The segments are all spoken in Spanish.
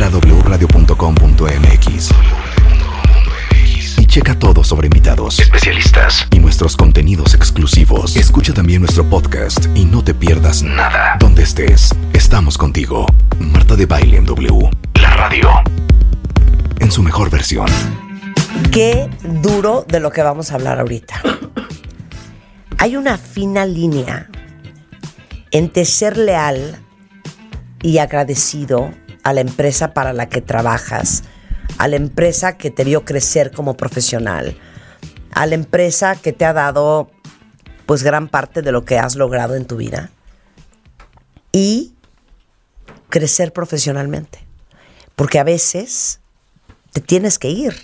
Entra a wradio.com.mx y checa todo sobre invitados, especialistas y nuestros contenidos exclusivos. Escucha también nuestro podcast y no te pierdas nada. Donde estés, estamos contigo. Marta de Baile en W. La radio en su mejor versión. Qué duro de lo que vamos a hablar ahorita. Hay una fina línea entre ser leal y agradecido a la empresa para la que trabajas, a la empresa que te vio crecer como profesional, a la empresa que te ha dado pues gran parte de lo que has logrado en tu vida, y crecer profesionalmente, porque a veces te tienes que ir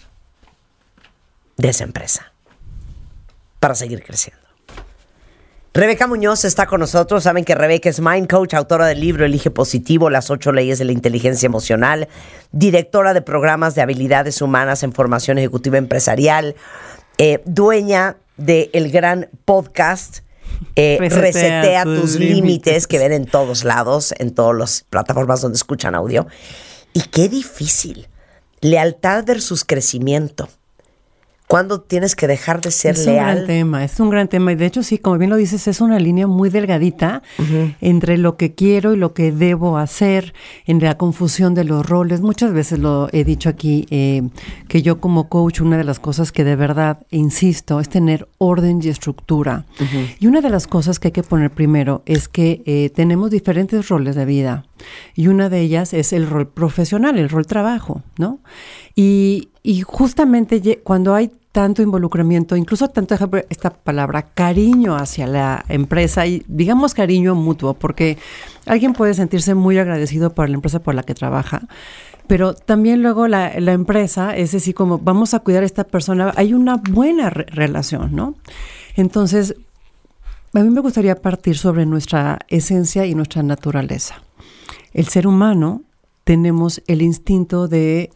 de esa empresa para seguir creciendo. Rebeca Muñoz está con nosotros. Saben que Rebeca es Mind Coach, autora del libro Elige Positivo, las 8 leyes de la inteligencia emocional, directora de programas de habilidades humanas en formación ejecutiva empresarial, dueña del gran podcast Resetea tus límites, que ven en todos lados, en todas las plataformas donde escuchan audio. Y qué difícil. Lealtad versus crecimiento. ¿Cuándo tienes que dejar de ser leal? Es un gran tema. Y de hecho, sí, como bien lo dices, es una línea muy delgadita entre lo que quiero y lo que debo hacer, en la confusión de los roles. Muchas veces lo he dicho aquí, que yo como coach, una de las cosas que de verdad insisto es tener orden y estructura. Y una de las cosas que hay que poner primero es que tenemos diferentes roles de vida. Y una de ellas es el rol profesional, el rol trabajo, ¿no? Y justamente cuando hay tanto involucramiento, incluso tanto, esta palabra, cariño hacia la empresa, y digamos cariño mutuo, porque alguien puede sentirse muy agradecido por la empresa por la que trabaja, pero también luego la empresa es decir, como vamos a cuidar a esta persona, hay una buena relación, ¿no? Entonces, a mí me gustaría partir sobre nuestra esencia y nuestra naturaleza. El ser humano tenemos el instinto de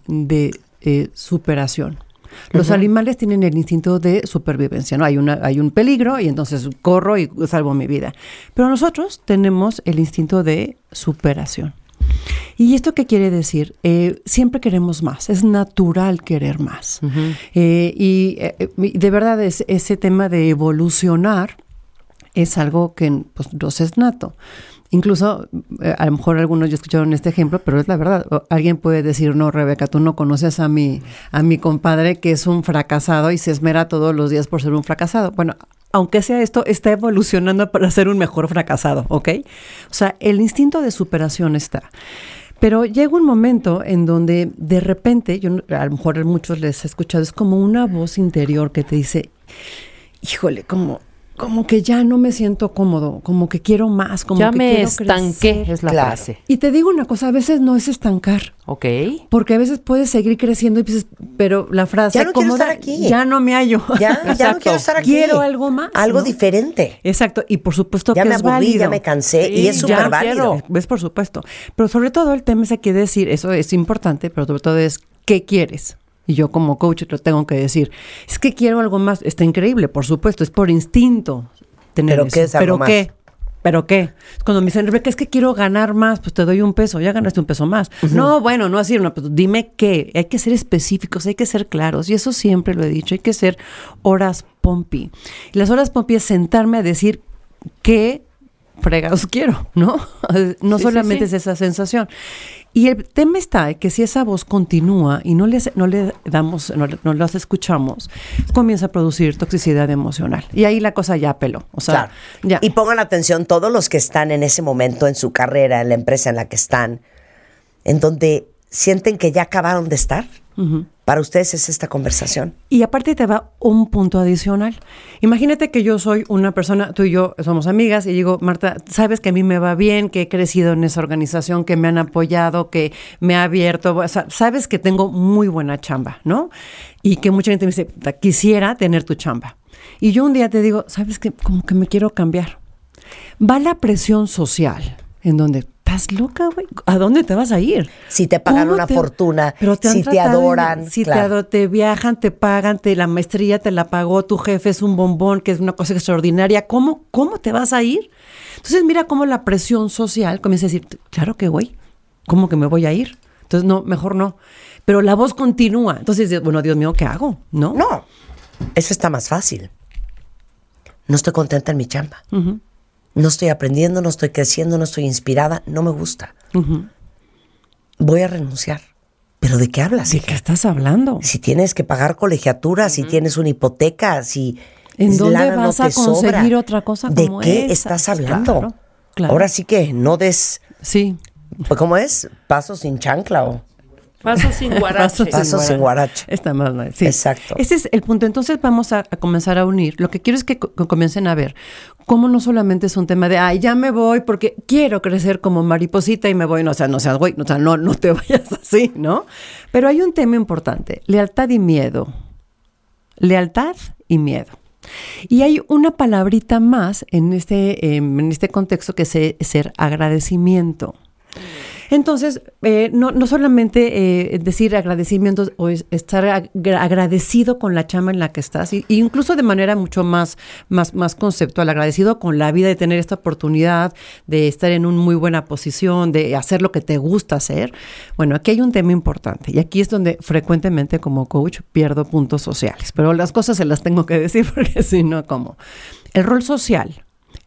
superación. Los animales tienen el instinto de supervivencia, ¿no? Hay un peligro y entonces corro y salvo mi vida. Pero nosotros tenemos el instinto de superación. ¿Y esto qué quiere decir? Siempre queremos más, es natural querer más. Y de verdad ese tema de evolucionar es algo que pues, nos es nato. Incluso, a lo mejor algunos ya escucharon este ejemplo, pero es la verdad. Alguien puede decir, no, Rebeca, tú no conoces a mi compadre que es un fracasado y se esmera todos los días por ser un fracasado. Bueno, aunque sea esto, está evolucionando para ser un mejor fracasado, ¿ok? O sea, el instinto de superación está. Pero llega un momento en donde de repente, yo a lo mejor a muchos les he escuchado, es como una voz interior que te dice, híjole, como que ya no me siento cómodo, como que quiero más, como ya que me quiero estanqué, crecer. es la frase. Y te digo una cosa, a veces no es estancar. Ok. Porque a veces puedes seguir creciendo y dices, pero la frase ya no quiero estar aquí. Ya no me hallo. Ya no quiero estar aquí. Quiero algo más. Algo ¿no? diferente. Exacto. Y por supuesto ya que me es aburrí, válido. ya me cansé Sí, y es súper válido. ¿Ves? Por supuesto. Pero sobre todo el tema es hay que decir, eso es importante, pero sobre todo es, ¿qué quieres? Y yo como coach lo tengo que decir, es que quiero algo más. Está increíble, por supuesto, es por instinto. ¿Pero qué es algo más? ¿Pero qué? Cuando me dicen, Rebeca, es que quiero ganar más, pues te doy $1, ya ganaste $1 más. No, bueno, no así, no, pues dime qué. Hay que ser específicos, hay que ser claros. Y eso siempre lo he dicho, hay que ser horas pompi. Y las horas pompi es sentarme a decir qué fregados quiero, ¿no? No solamente es esa sensación. Y el tema está que si esa voz continúa y no las escuchamos, comienza a producir toxicidad emocional. Y ahí la cosa ya peló. O sea, claro. Ya. Y pongan atención todos los que están en ese momento en su carrera, en la empresa en la que están, en donde sienten que ya acabaron de estar. Para ustedes es esta conversación. Y aparte te va un punto adicional. Imagínate que yo soy una persona, tú y yo somos amigas, y digo, Marta, sabes que a mí me va bien, que he crecido en esa organización, que me han apoyado, que me ha abierto, o sea, sabes que tengo muy buena chamba, ¿no? Y que mucha gente me dice, quisiera tener tu chamba. Y yo un día te digo, sabes que como que me quiero cambiar. Va la presión social, en donde estás loca, güey. ¿A dónde te vas a ir? Si te pagan una fortuna, si te adoran. Si te viajan, te pagan, la maestría te la pagó, tu jefe es un bombón, que es una cosa extraordinaria. ¿Cómo te vas a ir? Entonces mira cómo la presión social comienza a decir, claro que voy. ¿Cómo que me voy a ir? Entonces, no, mejor no. Pero la voz continúa. Entonces, bueno, Dios mío, ¿qué hago? ¿No? No, eso está más fácil. No estoy contenta en mi chamba. Uh-huh. No estoy aprendiendo, no estoy creciendo, no estoy inspirada, no me gusta. Uh-huh. Voy a renunciar. ¿Pero de qué hablas? ¿De qué estás hablando? Si tienes que pagar colegiatura, uh-huh. si tienes una hipoteca, si... ¿En dónde vas a conseguir otra cosa como esa? ¿De qué esa? estás hablando? Claro, claro. Ahora sí que no des... Sí. ¿Cómo es? ¿Paso sin chancla o...? Paso sin guarache. Paso sin guarache. Está más mal. Sí. Exacto. Ese es el punto. Entonces vamos a comenzar a unir. Lo que quiero es que comiencen a ver cómo no solamente es un tema de, ay, ya me voy porque quiero crecer como mariposita y me voy. No, o sea, no seas güey, o sea, no te vayas así, ¿no? Pero hay un tema importante, lealtad y miedo. Lealtad y miedo. Y hay una palabrita más en este contexto que es ser agradecimiento. Entonces, no solamente decir agradecimientos o estar agradecido con la chamba en la que estás, y incluso de manera mucho más conceptual, agradecido con la vida de tener esta oportunidad de estar en una muy buena posición, de hacer lo que te gusta hacer. Bueno, aquí hay un tema importante y aquí es donde frecuentemente como coach pierdo puntos sociales, pero las cosas se las tengo que decir porque si no, ¿cómo? El rol social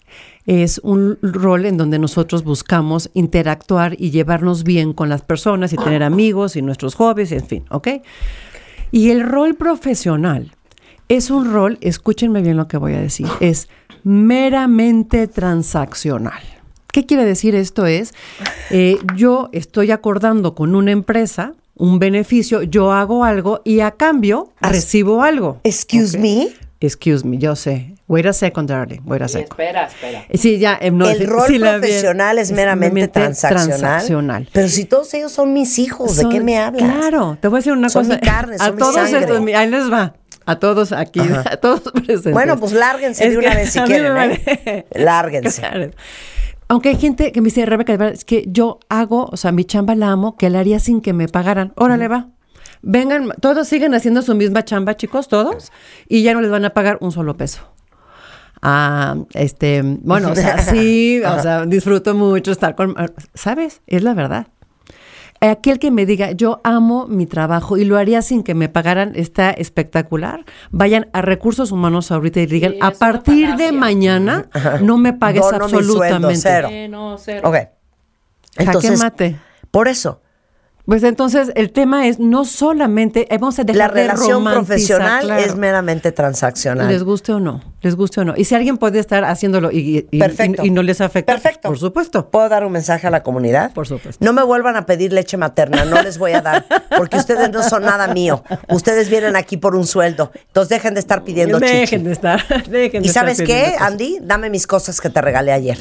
es un rol en donde nosotros buscamos interactuar y llevarnos bien con las personas y tener amigos y nuestros hobbies, en fin, ¿ok? Y el rol profesional es un rol, escúchenme bien lo que voy a decir, es meramente transaccional. ¿Qué quiere decir esto? Es, yo estoy acordando con una empresa un beneficio, yo hago algo y a cambio recibo algo. Excuse me. Excuse me, yo sé. Wait a second, darling. Wait a second. Espera. Sí, ya. No, el rol profesional es meramente transaccional. Pero si todos ellos son mis hijos, ¿de qué me hablas? Claro, te voy a decir una cosa. Son mi carne, son mi sangre. A todos estos, ahí les va. A todos aquí, a todos presentes. Bueno, pues lárguense de una vez si quieren, Lárguense. Claro. Aunque hay gente que me dice, Rebeca, es que yo hago, o sea, mi chamba la amo, que la haría sin que me pagaran. Órale, va. Vengan, todos siguen haciendo su misma chamba, chicos, todos, y ya no les van a pagar un solo peso. Bueno, o sea, sí, o sea, disfruto mucho estar con, ¿sabes? Es la verdad. Aquel que me diga, yo amo mi trabajo y lo haría sin que me pagaran, está espectacular. Vayan a Recursos Humanos ahorita y digan, a partir de mañana no me pagues absolutamente. Cero. No, cero. Ok. Entonces, mate. Por eso. Pues entonces el tema es no solamente vamos a dejar de romantizar. La relación profesional es meramente transaccional. Les guste o no. Y si alguien puede estar haciéndolo y no les afecta, perfecto. Por supuesto. ¿Puedo dar un mensaje a la comunidad? Por supuesto. No me vuelvan a pedir leche materna, no les voy a dar, porque ustedes no son nada mío. Ustedes vienen aquí por un sueldo, entonces dejen de estar pidiendo chichi. Dejen de estar. ¿Y sabes qué, Andy? Dame mis cosas que te regalé ayer.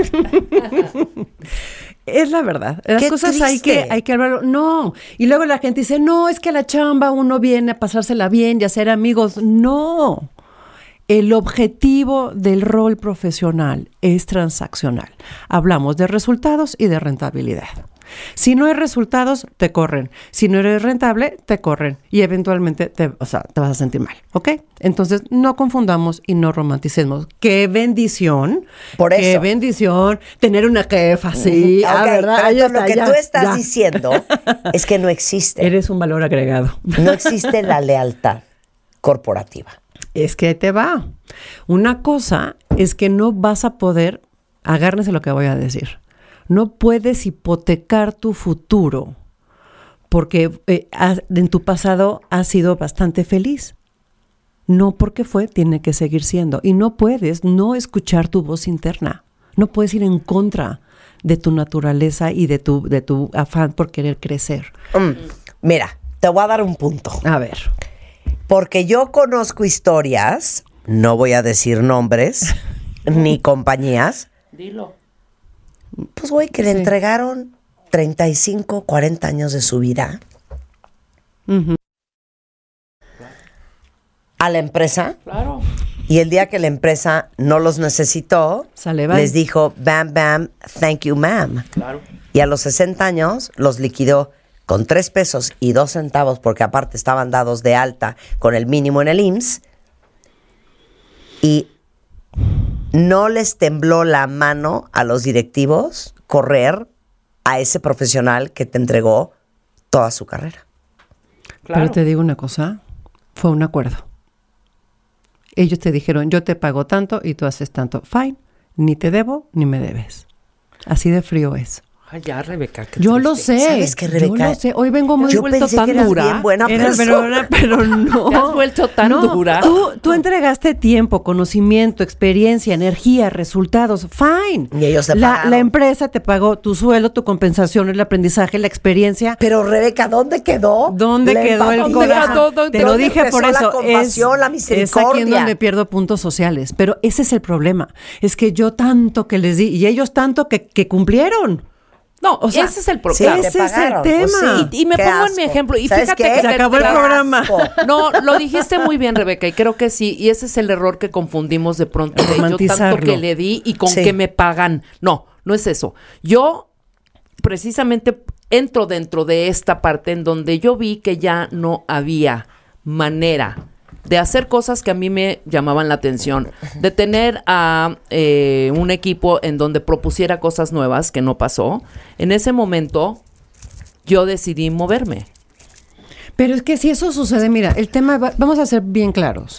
Es la verdad. Las Qué cosas triste. hay que hablarlo. No. Y luego la gente dice, no, es que a la chamba uno viene a pasársela bien y a ser amigos. No. El objetivo del rol profesional es transaccional. Hablamos de resultados y de rentabilidad. Si no hay resultados, te corren. Si no eres rentable, te corren. Y eventualmente te vas a sentir mal. ¿Ok? Entonces, no confundamos y no romanticemos. ¡Qué bendición! Por eso. ¡Qué bendición! Tener una jefa así. Okay, ¿verdad? Pero lo que tú estás diciendo es que no existe. Eres un valor agregado. No existe la lealtad corporativa. Es que te va. Una cosa es que no vas a poder, agárrense lo que voy a decir, no puedes hipotecar tu futuro porque en tu pasado has sido bastante feliz. No porque tiene que seguir siendo. Y no puedes no escuchar tu voz interna. No puedes ir en contra de tu naturaleza y de tu afán por querer crecer. Mira, te voy a dar un punto. A ver. Porque yo conozco historias, no voy a decir nombres, ni compañías. Dilo. Pues, güey, que le entregaron 35, 40 años de su vida a la empresa. Claro. Y el día que la empresa no los necesitó, les dijo, bam, bam, thank you, ma'am. Claro. Y a los 60 años los liquidó con 3 pesos y 2 centavos, porque aparte estaban dados de alta con el mínimo en el IMSS. Y no les tembló la mano a los directivos correr a ese profesional que te entregó toda su carrera. Claro. Pero te digo una cosa, fue un acuerdo. Ellos te dijeron, yo te pago tanto y tú haces tanto. Fine, ni te debo ni me debes. Así de frío es. Ay, ya, Rebeca. qué Yo lo triste. sé. ¿Sabes qué, Rebeca? Yo lo sé. Hoy vengo muy Yo vuelto pensé tan que eras dura. bien buena persona. pero no. Te has vuelto tan dura. Tú entregaste tiempo, conocimiento, experiencia, energía, resultados. Fine. Y ellos te pagaron. La empresa te pagó tu sueldo, tu compensación, el aprendizaje, la experiencia. Pero Rebeca, ¿dónde quedó? ¿Dónde quedó el empatía? corazón? Te lo ¿Dónde dije por empezó eso. la compasión, la Es aquí misericordia? en donde pierdo puntos sociales. Pero ese es el problema. Es que yo tanto que les di y ellos tanto que cumplieron. No, O sea, ese es el Sí, problema. te ese es el pagaron. tema. Pues sí, Y me qué pongo en asco. mi ejemplo. Y ¿Sabes fíjate qué? que Se acabó el Qué programa. asco. No, lo dijiste muy bien, Rebeca, y creo que sí. Y ese es el error que confundimos de pronto. De yo tanto Romantizarlo. que le di y con Sí. que me pagan. No, no es eso. Yo precisamente entro dentro de esta parte en donde yo vi que ya no había manera de hacer cosas que a mí me llamaban la atención, de tener a un equipo en donde propusiera cosas nuevas, que no pasó. En ese momento yo decidí moverme. Pero es que si eso sucede, mira, el tema, vamos a ser bien claros.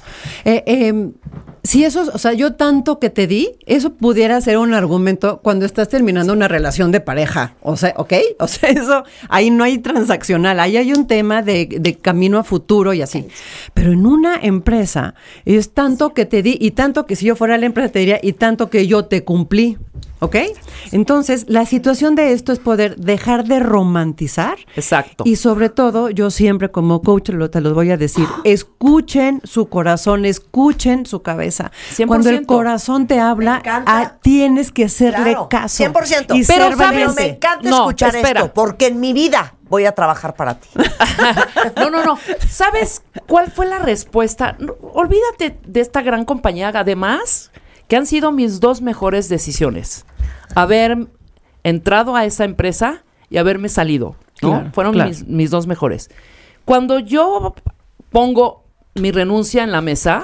Si eso, o sea, yo tanto que te di, eso pudiera ser un argumento cuando estás terminando una relación de pareja. O sea, ¿ok? O sea, eso, ahí no hay transaccional, ahí hay un tema de camino a futuro y así. Pero en una empresa, es tanto que te di y tanto que si yo fuera la empresa te diría y tanto que yo te cumplí. ¿Ok? Entonces, la situación de esto es poder dejar de romantizar. Exacto. Y sobre todo, yo siempre como coach te lo voy a decir, escuchen su corazón, escuchen su cabeza. 100%. Cuando el corazón te habla, Me encanta. tienes que hacerle Claro, caso. 100%. Y Pero, ser ¿sabes? Pero valiente. me encanta No, escuchar espera. esto, porque en mi vida voy a trabajar para ti. No. ¿Sabes cuál fue la respuesta? No, olvídate de esta gran compañía. Además, que han sido mis dos mejores decisiones. Haber entrado a esa empresa y haberme salido, ¿no? Claro, Fueron claro. mis dos mejores. Cuando yo pongo mi renuncia en la mesa,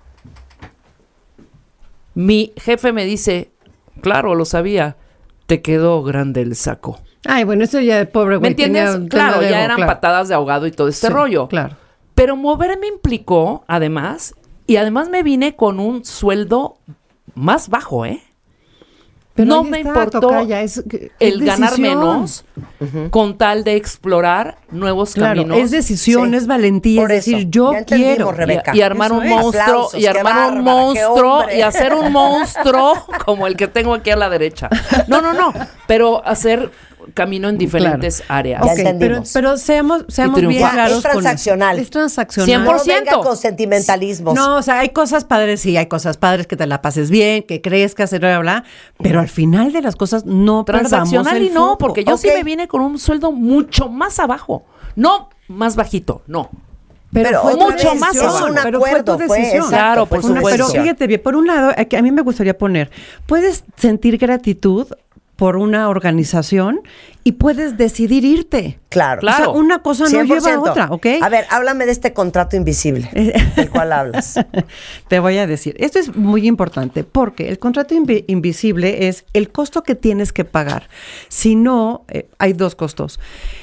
mi jefe me dice, claro, lo sabía, te quedó grande el saco. Ay, bueno, eso ya, pobre ¿Me güey. entiendes? tenía Claro, de ya ego, eran claro. patadas de ahogado y todo este Sí, rollo. Claro. Pero moverme implicó, además, y además me vine con un sueldo más bajo, ¿eh? Pero no ahí me está, importó tocaya, es el ganar decisión. menos con tal de explorar nuevos Claro, caminos. es decisión, Sí. es valentía, Por es decir, eso, yo ya entendimos, quiero. Rebeca. Y armar Eso un es. monstruo, Aplausos, y armar qué un bárbara, qué monstruo, hombre. y hacer un monstruo como el que tengo aquí a la derecha. No, pero hacer camino en diferentes áreas. Ya Ok, entendimos. pero seamos bien triunfar. claros Es con eso. transaccional. Es transaccional. 100%. No venga con sentimentalismos. No, o sea, hay cosas padres, sí, hay cosas padres que te la pases bien, que crezcas, bla, bla, bla, pero al final de las cosas no Transaccional perdamos y el no, foco. porque yo sí Ok. me vine con un sueldo mucho más abajo. No más bajito, no. Pero fue otra tu mucho vez, más decisión, es un pero fue tu acuerdo, fue, decisión. exacto, Claro, fue por su supuesto. Pero decisión. fíjate bien, por un lado, a mí me gustaría poner, puedes sentir gratitud por una organización y puedes decidir irte. Claro. Claro. O sea, una cosa no lleva a otra, ¿ok? A ver, háblame de este contrato invisible del cual hablas. Te voy a decir, esto es muy importante porque el contrato invisible es el costo que tienes que pagar. Si no, hay dos costos.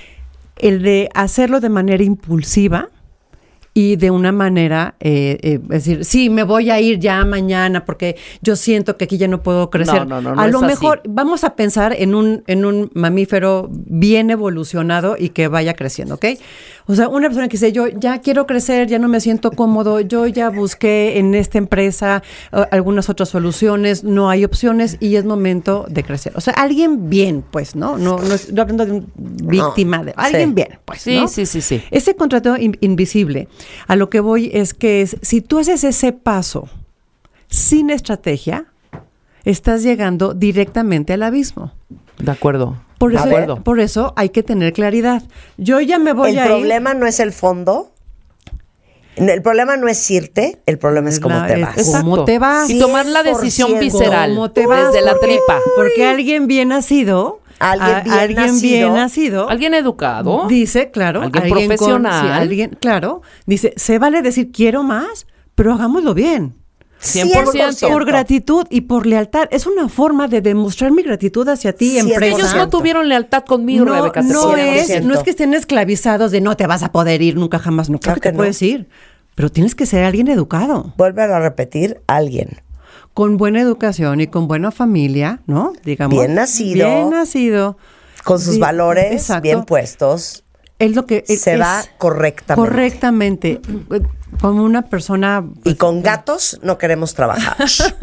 El de hacerlo de manera impulsiva y de una manera, es decir, sí, me voy a ir ya mañana porque yo siento que aquí ya no puedo crecer. No a lo es así. mejor vamos a pensar en un mamífero bien evolucionado y que vaya creciendo, ¿ok? O sea, una persona que dice, yo ya quiero crecer, ya no me siento cómodo, yo ya busqué en esta empresa algunas otras soluciones, no hay opciones y es momento de crecer. O sea, alguien bien, pues, ¿no? No estoy hablando de una víctima, de alguien sí. bien, pues, Sí, ¿no? sí. Ese contrato invisible, a lo que voy es que si tú haces ese paso sin estrategia, estás llegando directamente al abismo. De acuerdo. Por De eso, acuerdo. por eso hay que tener claridad. Yo ya me voy El a ir. problema no es el fondo. El problema no es irte, el problema es cómo te vas. Exacto. ¿Cómo te vas? Y tomar la decisión 100%. visceral. ¿Cómo te vas? Desde la tripa. Porque alguien bien nacido, Alguien bien nacido. Alguien educado. dice, claro, Alguien con- profesional. alguien, claro, dice, se vale decir quiero más, pero hagámoslo bien. 100%. Por gratitud y por lealtad. Es una forma de demostrar mi gratitud hacia ti, 100%. empresa. Ellos no tuvieron lealtad conmigo, Rebeca. No es que 100%. estén esclavizados de no te vas a poder ir nunca jamás. No, claro que te puedes ir. Pero tienes que ser alguien educado. Vuelve a repetir, alguien. Con buena educación y con buena familia, ¿no? Digamos. Bien nacido. Bien nacido. Con sus valores exacto. bien puestos. Es lo que se va correctamente. Correctamente. Como una persona... Y con gatos no queremos trabajar.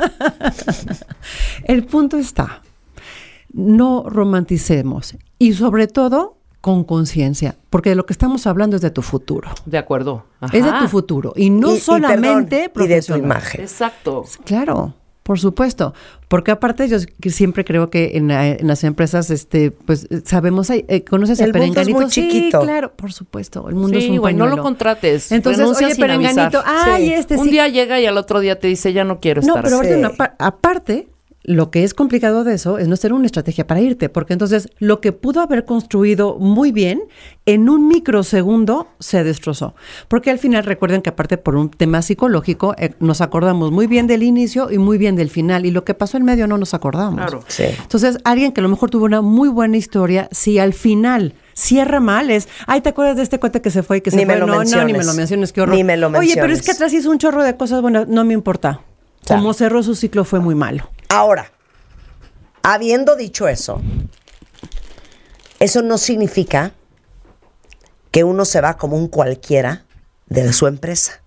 El punto está, no romanticemos. Y sobre todo, con conciencia. Porque de lo que estamos hablando es de tu futuro. De acuerdo. Ajá. Es de tu futuro. Y no solamente y de tu imagen. Exacto. Claro. Por supuesto, porque aparte yo siempre creo que en las empresas, pues sabemos, ¿conoces el perenganito? El mundo es muy chiquito. Sí, claro, por supuesto, el mundo es un güey, pañuelo. no lo contrates. Entonces, oye, perenganito, Un día llega y al otro día te dice, ya no quiero estar. No, pero ahorita aparte, lo que es complicado de eso es no tener una estrategia para irte, porque entonces lo que pudo haber construido muy bien, en un microsegundo se destrozó. Porque al final, recuerden que aparte por un tema psicológico, nos acordamos muy bien del inicio y muy bien del final, y lo que pasó en medio no nos acordamos. Claro. Sí. Entonces, alguien que a lo mejor tuvo una muy buena historia, si al final cierra mal, ay, ¿te acuerdas de este cuate que se fue y que se fue? No, ni me lo menciones, qué horror. Ni me lo menciones. Oye, pero es que atrás hizo un chorro de cosas buenas, no me importa. Claro. Como cerró su ciclo fue muy malo. Ahora, habiendo dicho eso no significa que uno se va como un cualquiera de su empresa.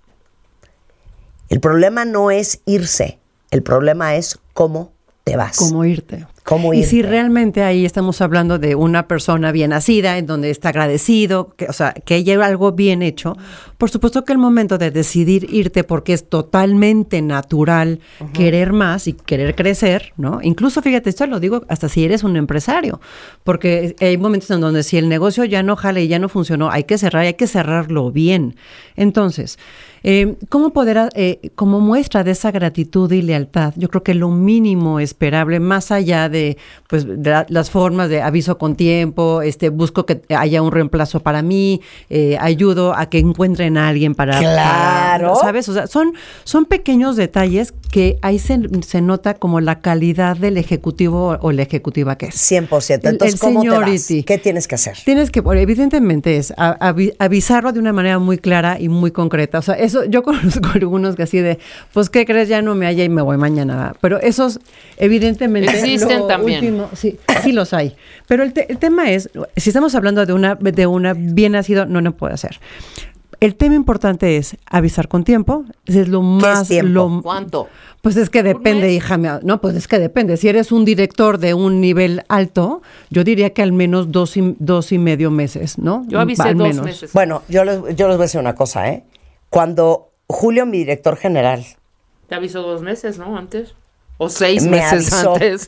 El problema no es irse, el problema es cómo te vas. Cómo irte. ¿Cómo y irte? si realmente ahí estamos hablando de una persona bien nacida, en donde está agradecido, que lleva algo bien hecho, por supuesto que el momento de decidir irte, porque es totalmente natural querer más y querer crecer, ¿no? Incluso, fíjate, esto lo digo hasta si eres un empresario, porque hay momentos en donde si el negocio ya no jala y ya no funcionó, hay que cerrarlo bien. Entonces, ¿cómo poder, como muestra de esa gratitud y lealtad? Yo creo que lo mínimo esperable, más allá de las formas de aviso con tiempo, busco que haya un reemplazo para mí, ayudo a que encuentren a alguien para ¿sabes? O sea, son pequeños detalles que ahí se nota como la calidad del ejecutivo o la ejecutiva que es. 100%. Entonces, ¿cómo te vas? ¿Qué tienes que hacer? Tienes que, evidentemente, es avisarlo de una manera muy clara y muy concreta. O sea, eso yo conozco algunos que así de, pues, ¿qué crees? Ya no me halla y me voy mañana. Pero esos, evidentemente, existen también. Último, sí los hay. Pero el tema es, si estamos hablando de una bien nacido, no puede ser. El tema importante es avisar con tiempo. Es lo más... ¿Qué es tiempo? ¿Cuánto? Pues es que depende, hija mía. No, pues es que depende. Si eres un director de un nivel alto, yo diría que al menos 2.5 meses, ¿no? Yo avisé al 2 menos. meses. Bueno, yo les voy a decir una cosa, ¿eh? Cuando Julio, mi director general... Te avisó 2 meses, ¿no? Antes. O 6 meses antes.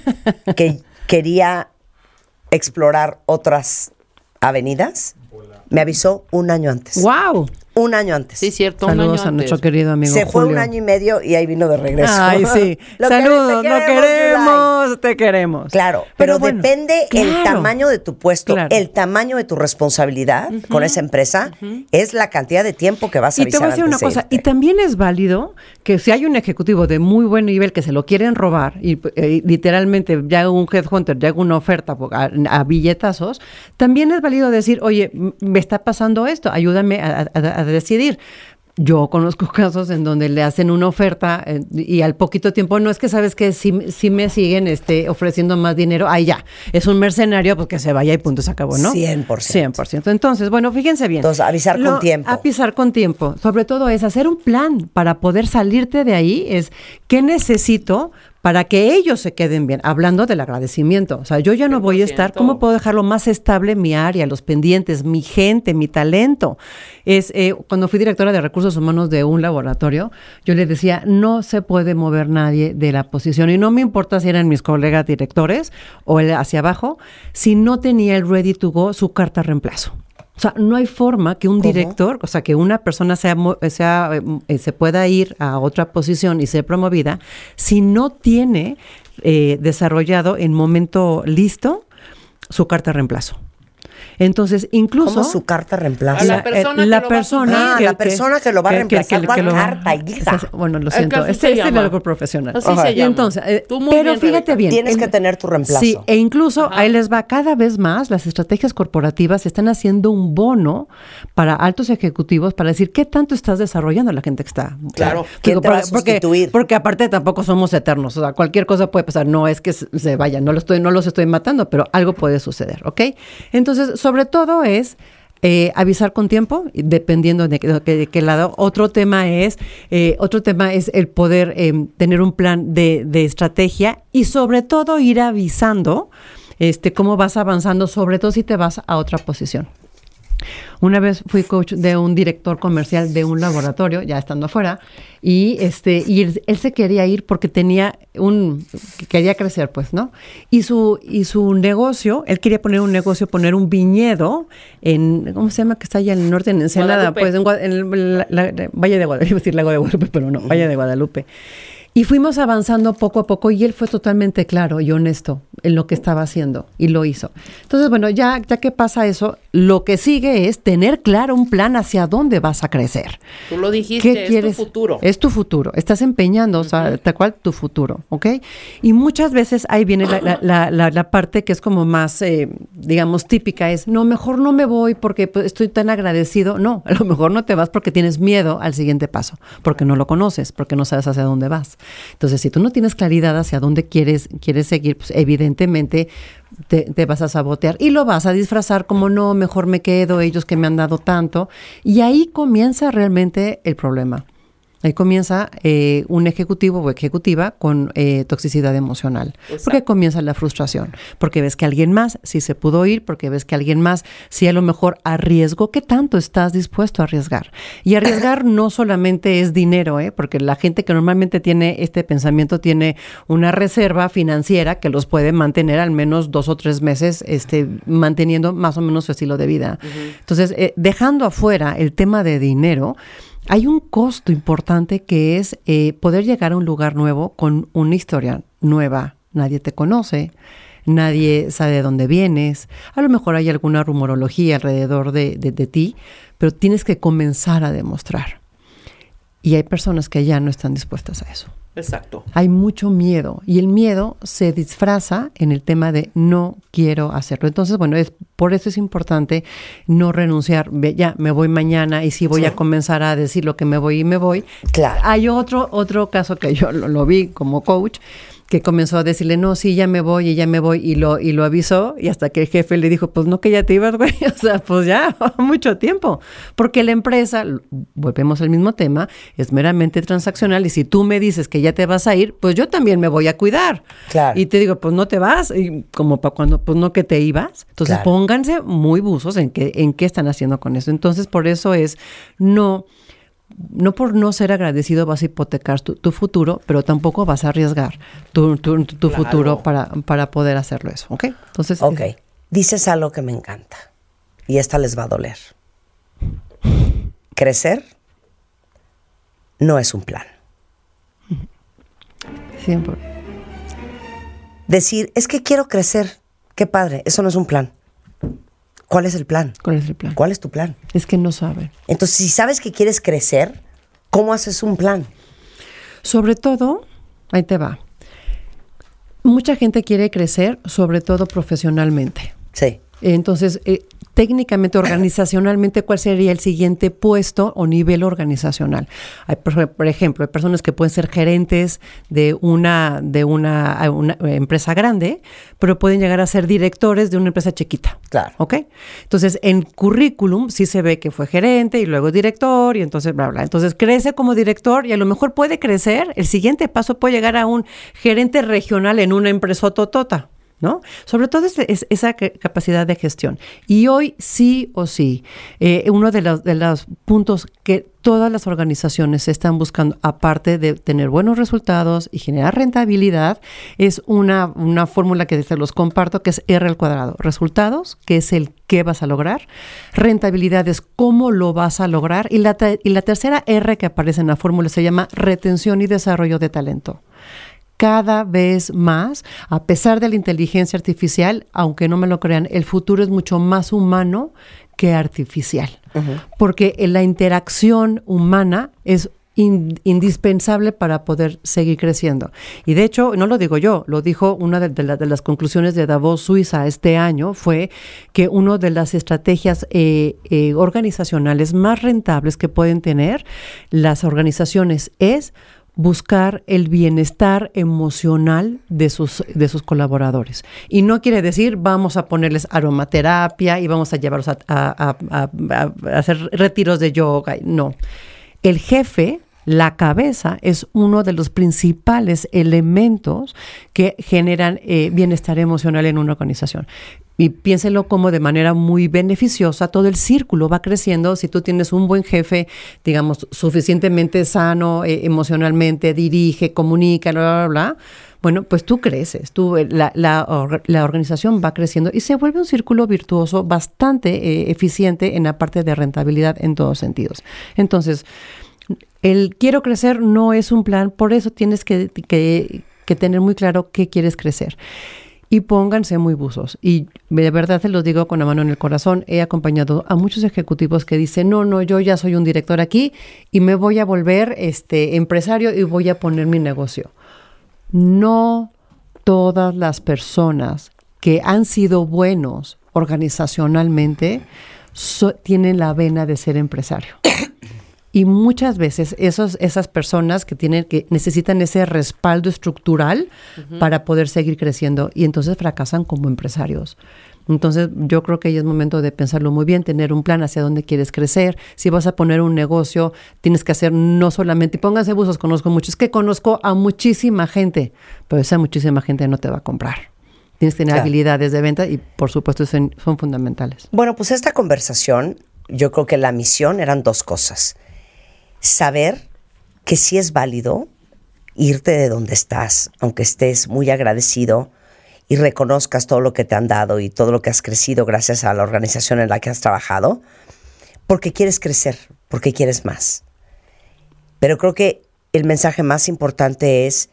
Que quería explorar otras avenidas, me avisó 1 año antes. ¡Wow! 1 año antes. Sí, cierto. Saludos a nuestro querido amigo Se fue Julio. 1 año y medio y ahí vino de regreso. Ay, sí. Saludos, lo queremos, te queremos. Claro, pero bueno, depende el claro. tamaño de tu puesto, Claro. el tamaño de tu responsabilidad con esa empresa, es la cantidad de tiempo que vas a Y te avisar voy a decir una antes de cosa, irte. y también es válido que si hay un ejecutivo de muy buen nivel que se lo quieren robar y literalmente ya un headhunter, ya una oferta a billetazos, también es válido decir, oye, me está pasando esto, ayúdame a decidir. Yo conozco casos en donde le hacen una oferta y al poquito tiempo, no es que sabes que si me siguen ofreciendo más dinero, ahí ya, es un mercenario, pues que se vaya y punto, se acabó, ¿no? 100%. 100%. Entonces, bueno, fíjense bien. Entonces, avisar con tiempo. Avisar con tiempo. Sobre todo es hacer un plan para poder salirte de ahí, es ¿qué necesito para que ellos se queden bien? Hablando del agradecimiento. O sea, yo ya no voy a estar, ¿cómo puedo dejarlo más estable mi área, los pendientes, mi gente, mi talento? Cuando fui directora de recursos humanos de un laboratorio, yo le decía, no se puede mover nadie de la posición, y no me importa si eran mis colegas directores o el hacia abajo, si no tenía el ready to go, su carta reemplazo. O sea, no hay forma que un director, o sea, que una persona se pueda ir a otra posición y ser promovida si no tiene desarrollado en momento listo su carta de reemplazo. Entonces, incluso... ¿Cómo su carta reemplaza? La persona que lo va a reemplazar. ¿Cuál carta, hija? Bueno, lo siento. Es que Este es algo profesional. Así se llama. Entonces, Tú muy pero bien, fíjate Rebeca. bien. Tienes que tener tu reemplazo. Sí, e incluso ahí les va, cada vez más las estrategias corporativas están haciendo un bono para altos ejecutivos para decir qué tanto estás desarrollando a la gente que está. Claro. ¿Quién te va a sustituir? Porque aparte tampoco somos eternos, o sea, cualquier cosa puede pasar, no es que se vayan, no los estoy matando, pero algo puede suceder, ¿ok? Entonces, sobre todo es avisar con tiempo, dependiendo de qué lado. Otro tema es el poder tener un plan de estrategia y sobre todo ir avisando cómo vas avanzando, sobre todo si te vas a otra posición. Una vez fui coach de un director comercial de un laboratorio, ya estando afuera, y él se quería ir porque quería crecer, pues, ¿no? Y su negocio, él quería poner un viñedo en, ¿cómo se llama? Que está allá en el norte, en Ensenada, Guadalupe. pues, en el Valle de Guadalupe, iba a decir Lago de Guadalupe, pero no, Valle de Guadalupe. Y fuimos avanzando poco a poco y él fue totalmente claro y honesto en lo que estaba haciendo y lo hizo. Entonces, bueno, ya que pasa eso, lo que sigue es tener claro un plan hacia dónde vas a crecer. Tú lo dijiste, ¿Qué quieres? tu futuro. Es tu futuro. Estás empeñando, o sea, tal cual tu futuro, ¿ok? Y muchas veces ahí viene la parte que es como más, digamos, típica, es, no, mejor no me voy porque pues, estoy tan agradecido. No, a lo mejor no te vas porque tienes miedo al siguiente paso, porque no lo conoces, porque no sabes hacia dónde vas. Entonces, si tú no tienes claridad hacia dónde quieres seguir, pues evidentemente te vas a sabotear y lo vas a disfrazar como no, mejor me quedo, ellos que me han dado tanto. Y ahí comienza realmente el problema. Ahí comienza un ejecutivo o ejecutiva con toxicidad emocional. Exacto. Porque comienza la frustración. Porque ves que alguien más sí se pudo ir, porque ves que alguien más sí a lo mejor arriesgó. ¿Qué tanto estás dispuesto a arriesgar? Y arriesgar no solamente es dinero, porque la gente que normalmente tiene este pensamiento tiene una reserva financiera que los puede mantener al menos 2 o 3 meses manteniendo más o menos su estilo de vida. Uh-huh. Entonces, dejando afuera el tema de dinero, hay un costo importante que es poder llegar a un lugar nuevo con una historia nueva. Nadie te conoce, nadie sabe de dónde vienes. A lo mejor hay alguna rumorología alrededor de ti, pero tienes que comenzar a demostrar. Y hay personas que ya no están dispuestas a eso. Exacto. Hay mucho miedo y el miedo se disfraza en el tema de no quiero hacerlo. Entonces, bueno, por eso es importante no renunciar. Ya me voy mañana y sí voy a comenzar a decir lo que me voy y me voy. Claro. Hay otro caso que yo lo vi como coach, que comenzó a decirle, no, sí, ya me voy, y lo avisó, y hasta que el jefe le dijo, pues no, que ya te ibas, güey, o sea, pues ya, mucho tiempo, porque la empresa, volvemos al mismo tema, es meramente transaccional, y si tú me dices que ya te vas a ir, pues yo también me voy a cuidar. Claro. Y te digo, pues no te vas, y como para cuando, pues no que te ibas. Entonces, claro, pónganse muy buzos en qué están haciendo con eso. Entonces, por eso es, no por no ser agradecido vas a hipotecar tu futuro, pero tampoco vas a arriesgar tu claro, futuro para poder hacerlo eso, ¿ok? Entonces, ok, dices algo que me encanta y esta les va a doler. Crecer no es un plan. Siempre. Decir, es que quiero crecer, qué padre, eso no es un plan. ¿Cuál es el plan? ¿Cuál es el plan? ¿Cuál es tu plan? Es que no saben. Entonces, si sabes que quieres crecer, ¿cómo haces un plan? Sobre todo, ahí te va. Mucha gente quiere crecer, sobre todo profesionalmente. Sí. Entonces, técnicamente, organizacionalmente, ¿cuál sería el siguiente puesto o nivel organizacional? Hay, por ejemplo, hay personas que pueden ser gerentes de una empresa grande, pero pueden llegar a ser directores de una empresa chiquita. Claro. ¿Ok? Entonces, en currículum sí se ve que fue gerente y luego director y entonces bla, bla. Entonces, crece como director y a lo mejor puede crecer. El siguiente paso puede llegar a un gerente regional en una empresa totota, ¿no? Sobre todo es esa capacidad de gestión. Y hoy sí o sí, uno de los puntos que todas las organizaciones están buscando, aparte de tener buenos resultados y generar rentabilidad, es una fórmula que se los comparto, que es R². Resultados, que es el qué vas a lograr. Rentabilidad es cómo lo vas a lograr. Y la tercera R que aparece en la fórmula se llama retención y desarrollo de talento. cada vez más, a pesar de la inteligencia artificial, aunque no me lo crean, el futuro es mucho más humano que artificial. Porque la interacción humana es indispensable para poder seguir creciendo. Y de hecho, no lo digo yo, lo dijo una de las conclusiones de Davos, Suiza, este año, fue que una de las estrategias organizacionales más rentables que pueden tener las organizaciones es buscar el bienestar emocional de sus colaboradores. Y no quiere decir vamos a ponerles aromaterapia y vamos a llevarlos a hacer retiros de yoga. No. El jefe, la cabeza, es uno de los principales elementos que generan bienestar emocional en una organización. Y piénselo como de manera muy beneficiosa, todo el círculo va creciendo. Si tú tienes un buen jefe, digamos, suficientemente sano emocionalmente, dirige, comunica, bla, bla, bla, bueno, pues tú creces, la organización va creciendo y se vuelve un círculo virtuoso bastante eficiente en la parte de rentabilidad en todos sentidos. Entonces, el quiero crecer no es un plan, por eso tienes que tener muy claro qué quieres crecer. Y pónganse muy buzos. Y de verdad se los digo con la mano en el corazón. He acompañado a muchos ejecutivos que dicen, no, yo ya soy un director aquí y me voy a volver empresario y voy a poner mi negocio. No todas las personas que han sido buenos organizacionalmente tienen la vena de ser empresario. Y muchas veces esas personas que necesitan ese respaldo estructural para poder seguir creciendo y entonces fracasan como empresarios. Entonces yo creo que ya es momento de pensarlo muy bien, tener un plan hacia dónde quieres crecer. Si vas a poner un negocio, tienes que hacer no solamente, pónganse buzos, conozco muchos, que conozco a muchísima gente, pero esa muchísima gente no te va a comprar. Tienes que tener habilidades de venta y por supuesto son fundamentales. Bueno, pues esta conversación, yo creo que la misión eran dos cosas. Saber que sí es válido irte de donde estás, aunque estés muy agradecido y reconozcas todo lo que te han dado y todo lo que has crecido gracias a la organización en la que has trabajado, porque quieres crecer, porque quieres más. Pero creo que el mensaje más importante es,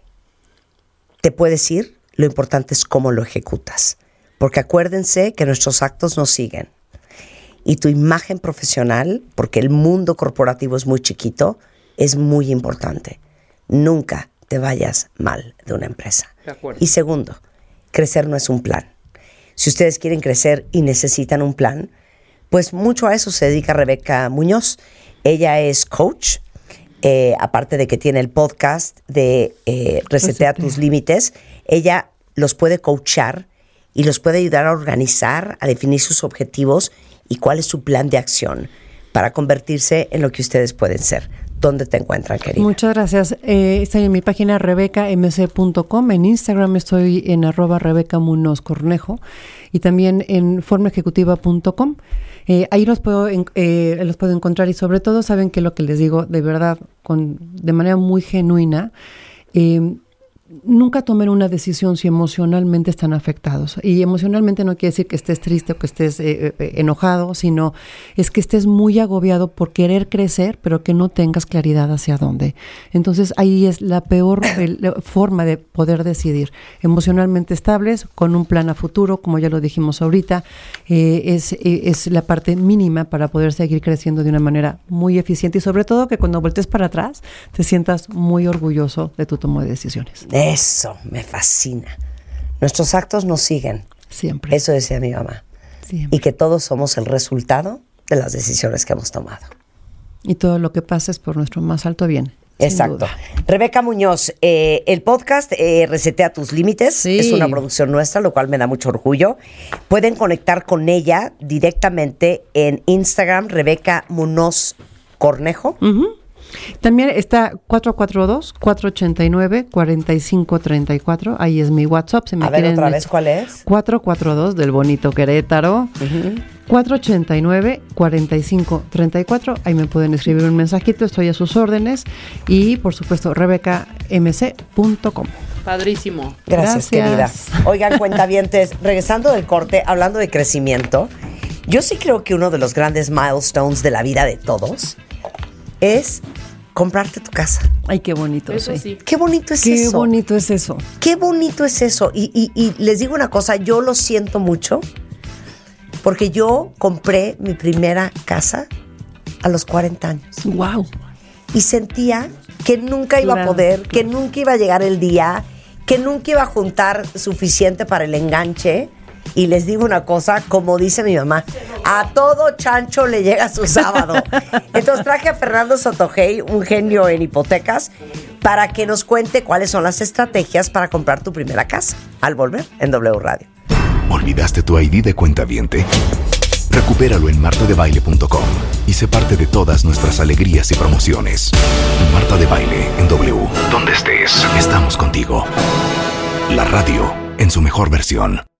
te puedes ir, lo importante es cómo lo ejecutas. Porque acuérdense que nuestros actos nos siguen. Y tu imagen profesional, porque el mundo corporativo es muy chiquito, es muy importante. Nunca te vayas mal de una empresa. De acuerdo. Y segundo, crecer no es un plan. Si ustedes quieren crecer y necesitan un plan, pues mucho a eso se dedica Rebeca Muñoz. Ella es coach, aparte de que tiene el podcast de Resetea tus límites. Ella los puede coachar y los puede ayudar a organizar, a definir sus objetivos y cuál es su plan de acción para convertirse en lo que ustedes pueden ser. ¿Dónde te encuentran, querida? Muchas gracias. Estoy en mi página rebecamc.com. En Instagram estoy en @RebecaMunozCornejo y también en formaejecutiva.com. Ahí los puedo encontrar y sobre todo saben que lo que les digo de verdad, de manera muy genuina, nunca tomen una decisión si emocionalmente están afectados. Y emocionalmente no quiere decir que estés triste o que estés enojado, sino es que estés muy agobiado por querer crecer, pero que no tengas claridad hacia dónde. Entonces ahí es la peor forma de poder decidir. Emocionalmente estables, con un plan a futuro, como ya lo dijimos ahorita, es la parte mínima para poder seguir creciendo de una manera muy eficiente y sobre todo que cuando voltees para atrás te sientas muy orgulloso de tu toma de decisiones. Eso, me fascina. Nuestros actos nos siguen. Siempre. Eso decía mi mamá. Siempre. Y que todos somos el resultado de las decisiones que hemos tomado. Y todo lo que pasa es por nuestro más alto bien. Exacto. Rebeca Muñoz, el podcast Resetea tus límites, sí, es una producción nuestra, lo cual me da mucho orgullo. Pueden conectar con ella directamente en Instagram, Rebeca Muñoz Cornejo. También está 442-489-4534. Ahí es mi WhatsApp. A ver, otra vez, ¿cuál es? 442 del bonito Querétaro. 489-4534. Ahí me pueden escribir un mensajito. Estoy a sus órdenes. Y, por supuesto, rebecamc.com. Padrísimo. Gracias, querida. Oigan, cuentavientes, regresando del corte, hablando de crecimiento, yo sí creo que uno de los grandes milestones de la vida de todos es comprarte tu casa. Ay, qué bonito. Eso sí. Qué bonito es Qué eso. bonito es eso. Qué bonito es eso. Y les digo una cosa, yo lo siento mucho porque yo compré mi primera casa a los 40 años. Wow. Y sentía que nunca iba a poder, que nunca iba a llegar el día, que nunca iba a juntar suficiente para el enganche. Y les digo una cosa, como dice mi mamá, a todo chancho le llega su sábado. Entonces traje a Fernando Sotogey, un genio en hipotecas, para que nos cuente cuáles son las estrategias para comprar tu primera casa. Al volver en W Radio. ¿Olvidaste tu ID de cuentaviente? Recupéralo en martadebaile.com y sé parte de todas nuestras alegrías y promociones. Marta de Baile en W. Donde estés, estamos contigo. La radio en su mejor versión.